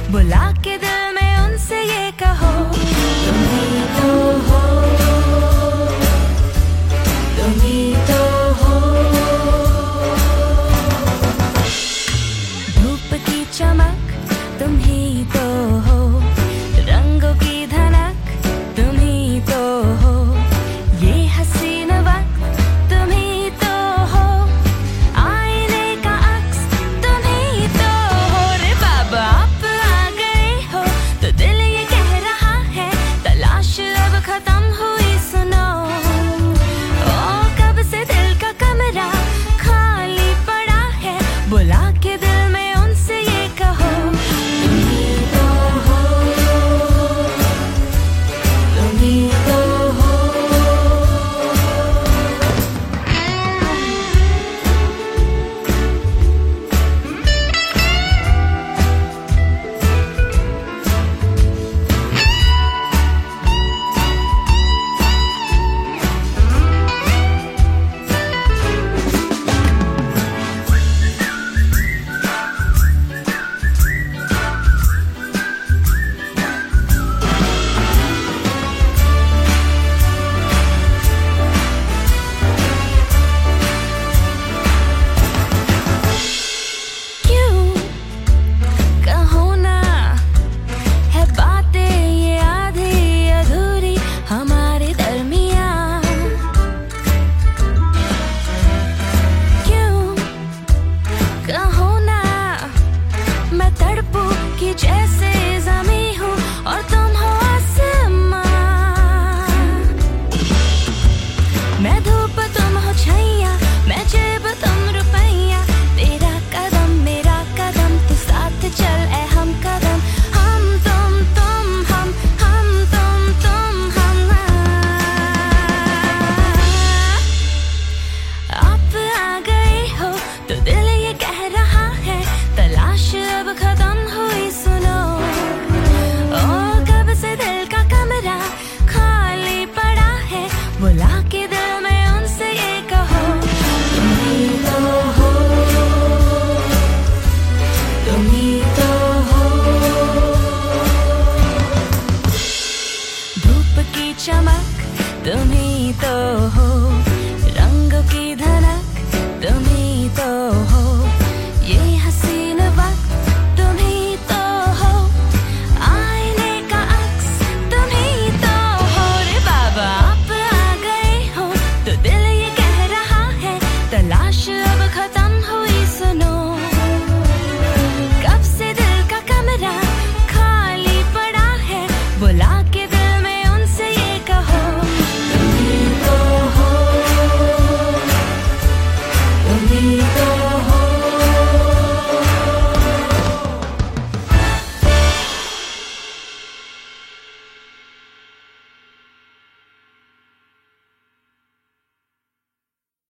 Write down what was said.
बुला के दिल में उनसे ये कहो, तुम ही तो हो, तुम ही तो हो। धूप की चमक तुम ही तो हो, रंगों की धनक तुम ही तो हो, ये हसीन वक्त तुम ही तो हो, आईने का अक्स तुम ही तो हो। रे बाबा आप आ गए हो तो दिल ये कह रहा है, तलाश अब खत्म हुई सुनो। ओ कब से दिल का कमरा खाली पड़ा है, बुला के दिल में उनसे ये कहो, तुम ही तो हो, तुम ही तो हो। कहो ना मैं तड़पू कि जैसे